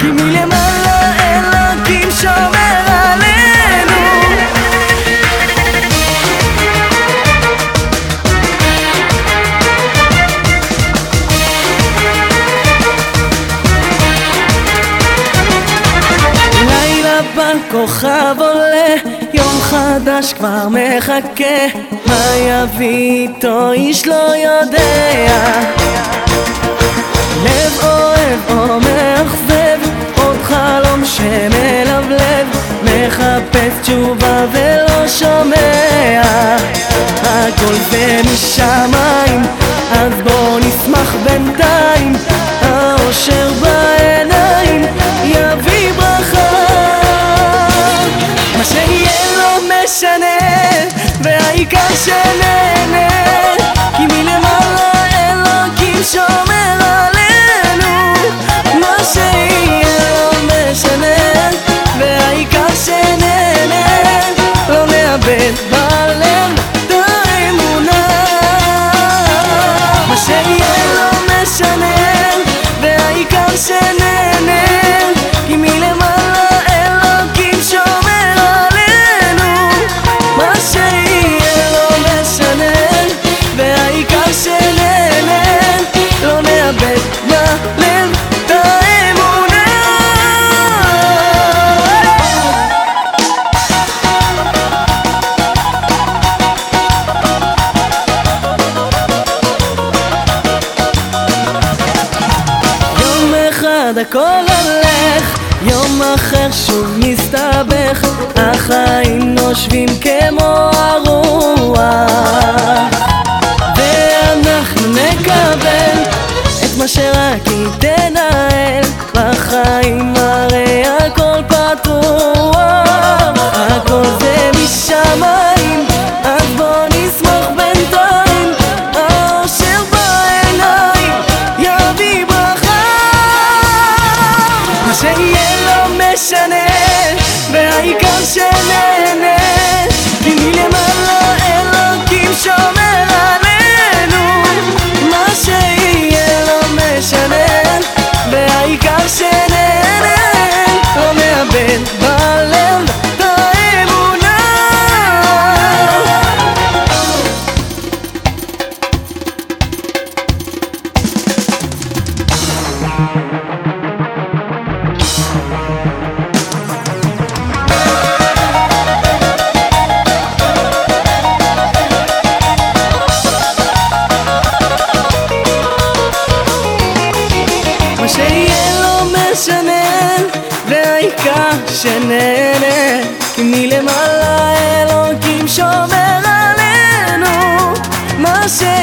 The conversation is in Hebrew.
כי מלמעלה אלוקים שומר עלינו. לילה בכוכב עולה, יום חדש כבר מחכה, מה יביא איתו איש לא יודע. לב אוהב או מאכזב, עוד חלום שמלבלב, מחפש תשובה ולא שומע. הכל זה משמיים, אז בוא נשמח בינתיים, האושר בעיניים יביא ברכה. מה שיהיה לא משנה, והעיקר שנהנה, כי מלמעלה אלוקים שומר עלינו. מה שיהיה לא משנה, והעיקר שנהנה, לא נאבד בלב את האמונה. מה שיהיה לא משנה, והעיקר שנהנה, כי מלמעלה אלוקים שומר עלינו. מה שיהיה לא משנה, והעיקר שנהנה, לא נאבד בלב את האמונה. יום אחד הכל הולך, יום אחר שוב מסתבך, החיים נושבים כמו הרוח, ואנחנו נקבל את מה שרק היא תנהל. בחיים הרי הכל פתוח, הכל זה משמיים, אז בוא נשמח בינתיים, האושר בעיניים יביא ברכה. מה שיהיה לא משנה, והעיקר שנהנה, כי מלמעלה אלוקים שומר עלינו. מה שיהיה לא משנה, והעיקר שנהנה, לא נאבד בלב את האמונה. מה שיהיה לא משנה, והעיקר שנהנה, כי מלמעלה אלוקים שומר עלינו. מה